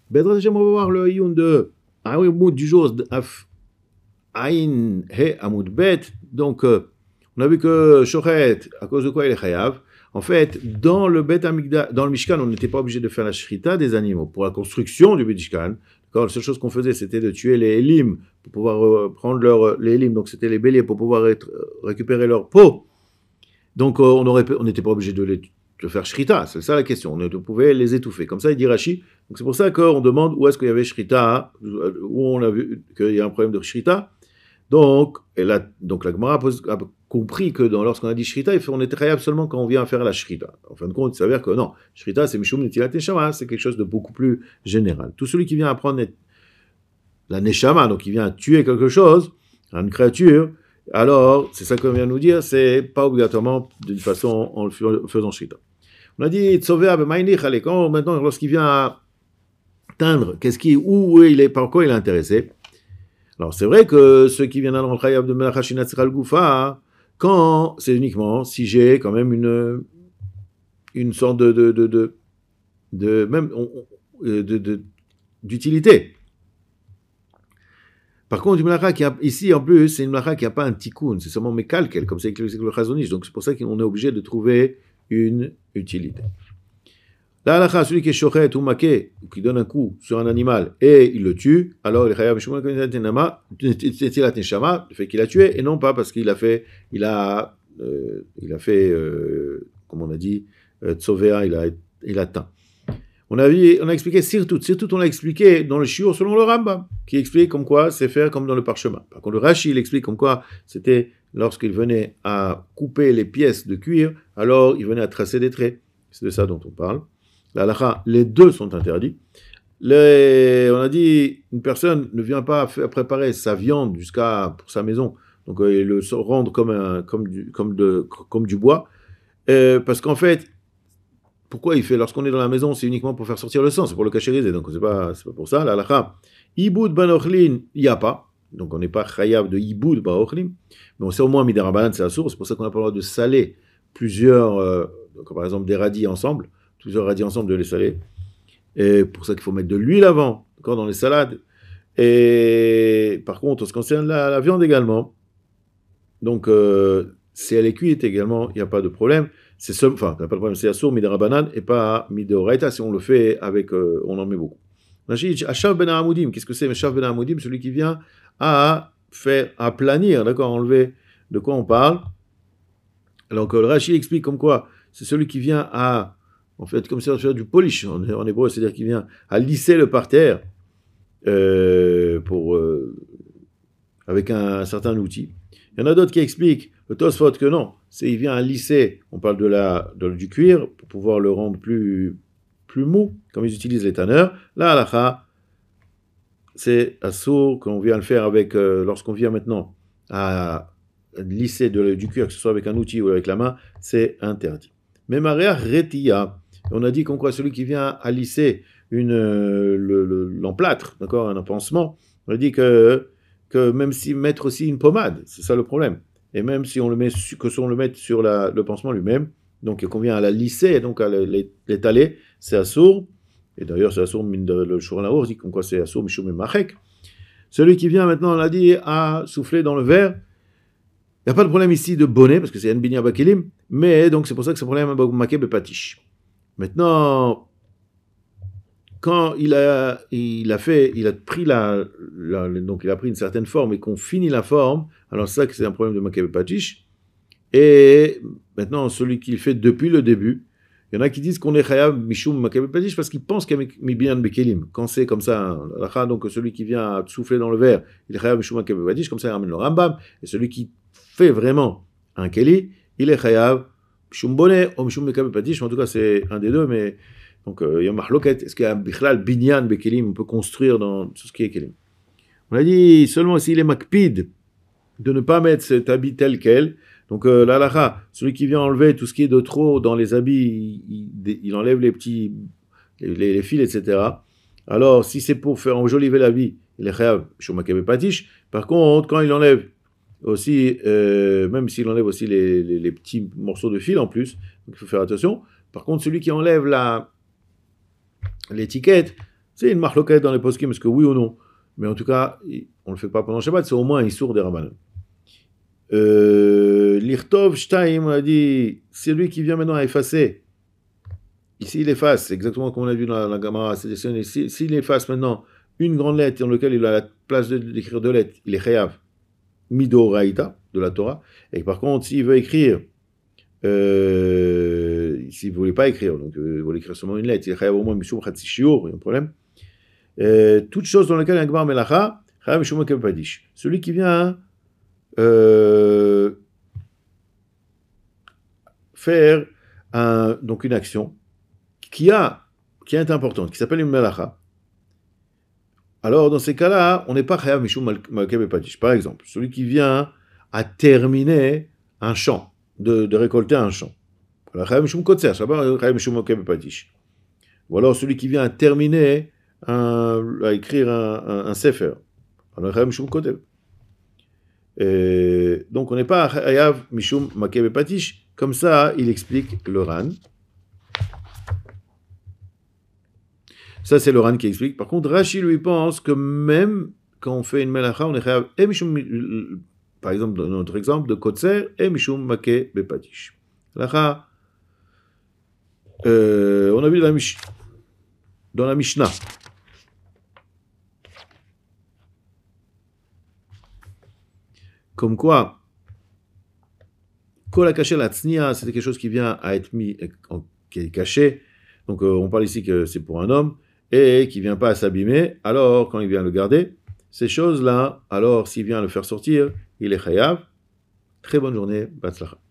Bedrat Hashem, on va voir le Iyun de Aoud du jour Af Aïn He Amoud Bet. Donc, on a vu que Shochet, à cause de quoi il est Chayav. En fait, dans le Bet Amigda, dans le Mishkan, on n'était pas obligé de faire la shrita des animaux. Pour la construction du Mishkan, la seule chose qu'on faisait, c'était de tuer les Elim pour pouvoir prendre les Elim, donc c'était les béliers, pour pouvoir récupérer leur peau. Donc, on n'était pas obligé de faire shrita, c'est ça la question. On pouvait les étouffer. Comme ça, il dit Rashi. Donc, c'est pour ça qu'on demande où est-ce qu'il y avait shrita, où on a vu qu'il y a un problème de shrita. Donc la Gemara a compris que lorsqu'on a dit shrita, on était khayab seulement quand on vient faire la shrita. En fin de compte, il s'avère que non, shrita c'est mishum netilat neshama, c'est quelque chose de beaucoup plus général. Tout celui qui vient apprendre la neshama, donc qui vient tuer quelque chose, une créature, alors c'est ça qu'on vient nous dire, c'est pas obligatoirement d'une façon en faisant shrita. On a dit tsovea b'maynich alekon, maintenant lorsqu'il vient atteindre, où il est, par quoi il est intéressé. Alors, c'est vrai que ceux qui viennent dans le Chayav de Melachashinat Tzral Goufa, quand c'est uniquement si j'ai quand même une sorte d'utilité. Par contre, une melacha ici en plus, c'est une melacha qui n'a pas un tikkun, c'est seulement mekalkel, comme c'est le Chazonish. Donc, c'est pour ça qu'on est obligé de trouver une utilité. La halakha, celui qui est shochet ou maké, qui donne un coup sur un animal et il le tue, alors il est chayav mishum netilat neshama, le fait qu'il a tué, et non pas parce qu'il a fait, comme on a dit, tsovea, il a teint. On a expliqué surtout on l'a expliqué dans le shiur selon le Rambam, qui explique comme quoi c'est faire comme dans le parchemin. Par contre, le Rashi, il explique comme quoi c'était lorsqu'il venait à couper les pièces de cuir, alors il venait à tracer des traits. C'est de ça dont on parle. La halakha, les deux sont interdits. On a dit, une personne ne vient pas préparer sa viande pour sa maison, donc il le rendre comme du bois, parce qu'en fait, pourquoi il fait, lorsqu'on est dans la maison, c'est uniquement pour faire sortir le sang, c'est pour le cachériser, donc c'est pas pour ça. La halakha, iboud ban ochlin, il n'y a pas, donc on n'est pas chayav de iboud ban ochlin, mais on sait au moins midarabanan, c'est assour, c'est pour ça qu'on n'a pas le droit de saler plusieurs, par exemple des radis ensemble, plusieurs radis ensemble, de les saler. Et pour ça qu'il faut mettre de l'huile avant, dans les salades. Et par contre, en ce qui concerne la viande également, donc si elle est cuite également, il n'y a pas de problème. Il n'y a pas de problème, c'est assour, midarabanan, et pas midoraita, si on le fait avec, on en met beaucoup. Ashav ben Amoudim, qu'est-ce que c'est Ashav ben Amoudim? Celui qui vient à planir, d'accord, enlever. De quoi on parle? Alors que le Rashi explique comme quoi, c'est celui qui vient en fait, comme ça, on fait du polish en hébreu, c'est-à-dire qu'il vient à lisser le parterre avec un certain outil. Il y en a d'autres qui expliquent, le Tosfot, que non, il vient à lisser, on parle du cuir, pour pouvoir le rendre plus mou, comme ils utilisent les tanneurs. La halakha, c'est assour, qu'on vient le faire avec, lorsqu'on vient maintenant à lisser du cuir, que ce soit avec un outil ou avec la main, c'est interdit. Mais Maria Retia, on a dit qu'on croit celui qui vient à lisser l'emplâtre, d'accord, un pansement, on a dit que même si mettre aussi une pommade, c'est ça le problème. Et même si on le met sur le pansement lui-même, donc qu'on vient à la lisser, donc à l'étaler, c'est assour. Et d'ailleurs, c'est assour, le Shouran dit qu'on croit c'est assour, mishum machek. Celui qui vient maintenant, on l'a dit, à souffler dans le verre. Il n'y a pas de problème ici de bonnet, parce que c'est un binya bakelim, mais donc c'est pour ça que c'est un problème maké bepatish. Maintenant, quand il a pris une certaine forme et qu'on finit la forme, alors c'est ça que c'est un problème de maké bepatish. Et maintenant, celui qui le fait depuis le début, il y en a qui disent qu'on est chayav mishum maké bepatish parce qu'ils pensent qu'il y a mibyan bekelim. Quand c'est comme ça, donc celui qui vient souffler dans le verre, il est chayav mishum maké bepatish, comme ça il ramène le Rambam, et celui qui fait vraiment un keli, il est chayav mishum bonnet ou mishum maké bepatish, en tout cas c'est un des deux, mais donc il y a mahloket, est-ce qu'il y a bichlal binyan bekelim, on peut construire dans tout ce qui est kelim. On a dit seulement s'il est makpid de ne pas mettre cet habit tel quel. Donc l'halakha, celui qui vient enlever tout ce qui est de trop dans les habits, il enlève les petits, les fils, etc. Alors si c'est pour faire enjoliver l'habit, il est chayav shumakebe patish. Par contre, quand il enlève aussi, même s'il enlève aussi les petits morceaux de fil en plus, donc il faut faire attention. Par contre, celui qui enlève l'étiquette, C'est une marloquette dans les poskim, est-ce que oui ou non? Mais en tout cas, on ne le fait pas pendant Shabbat, c'est au moins un issour des Rabbanan. L'Irtov Shtaim, on a dit, c'est lui qui vient maintenant à effacer. Ici, il efface, c'est exactement comme on a vu dans la Gemara. S'il efface maintenant une grande lettre dans laquelle il a la place d'écrire deux lettres, il est chayav mido raïta de la Torah. Et par contre, s'il veut écrire, s'il ne voulait pas écrire, donc il voulait écrire seulement une lettre, il est chayav au moins mishum chatzi shiur, il y a un problème. Toute chose dans laquelle il y a un gmar melacha, chayav mishum makeh bepadish. Celui qui vient faire donc une action qui est importante, qui s'appelle une melacha. Alors, dans ces cas-là, on n'est pas chayav mishum makeh bepadish. Par exemple, celui qui vient à terminer un champ, de récolter un champ. Alors, chayav mishum kotzer, ça va pas chayav mishum makeh bepadish. Ou alors celui qui vient à terminer, à écrire un sefer. Alors, chayav mishum kotev. Donc, on n'est pas chayav mishum makeh bepadish. Comme ça, il explique le Ran. Ça, c'est le Ran qui explique. Par contre, Rashi lui pense que même quand on fait une melacha, on est chayav par exemple, dans notre exemple de kotzer, et mishum makeh bepadish. Melacha, on a vu dans la Mishnah. Comme quoi, kol hakaché latznia, c'est quelque chose qui vient à être mis, qui est caché. Donc, on parle ici que c'est pour un homme, et qui ne vient pas à s'abîmer. Alors, quand il vient le garder, ces choses-là, alors s'il vient le faire sortir, il est chayav. Très bonne journée, Batzlacha.